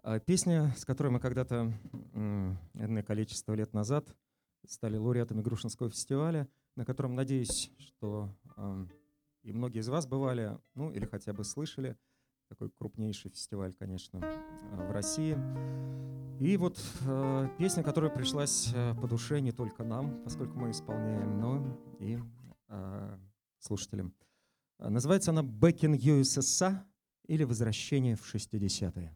Песня, с которой мы когда-то, энное количество лет назад стали лауреатами Грушинского фестиваля, на котором, надеюсь, что и многие из вас бывали, ну или хотя бы слышали. Такой крупнейший фестиваль, конечно, в России. И вот песня, которая пришлась по душе не только нам, поскольку мы исполняем, но и слушателям. Называется она «Back in USSR» или «Возвращение в 60-е».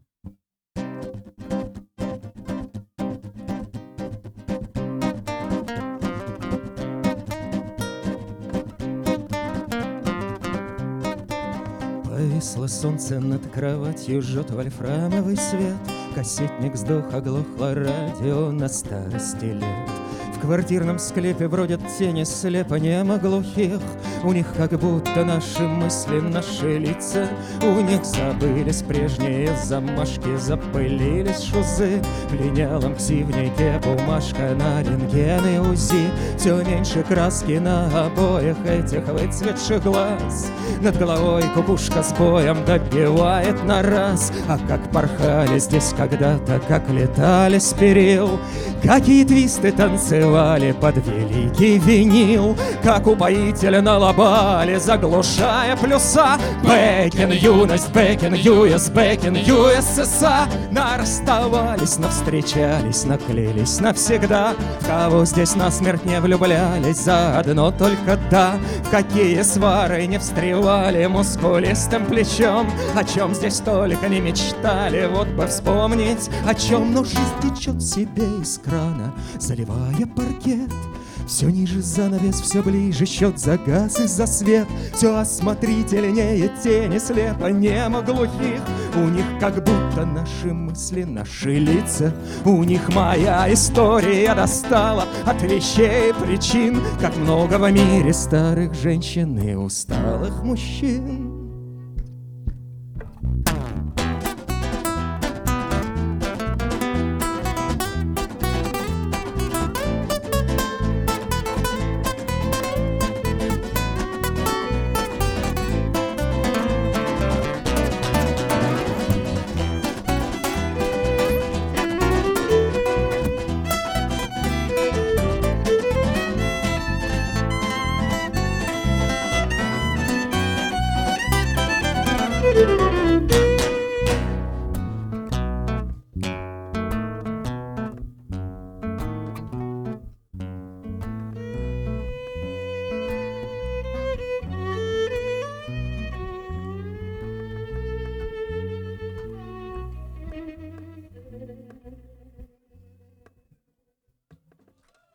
Повисло солнце над кроватью, жжет вольфрамовый свет. Кассетник сдох, оглохло радио на старости лет. В квартирном склепе бродят тени слепо немо глухих. У них как будто наши мысли, наши лица. У них забылись прежние замашки, запылились шузы. В линялом ксивнике бумажка на рентген и УЗИ. Все меньше краски на обоях этих выцветших глаз. Над головой кукушка с боем добивает на раз. А как порхали здесь когда-то, как летали с перил. Какие твисты танцевали под великий винил. Как упоительно лобали, заглушая плюса. Бэкин юность, бэкин US, бэкин USSR. Нарасставались, навстречались, наклеились навсегда. В кого здесь насмерть не влюблялись, заодно только да. В какие свары не встревали мускулистым плечом. О чем здесь только не мечтали, вот бы вспомнить о чем. Но жизнь течет себе из крана, заливая паркет. Все ниже занавес, все ближе счет за газ и за свет. Все осмотрительнее тени слепо немо глухих. У них как будто наши мысли, наши лица. У них моя история достала от вещей и причин. Как много в мире старых женщин и усталых мужчин.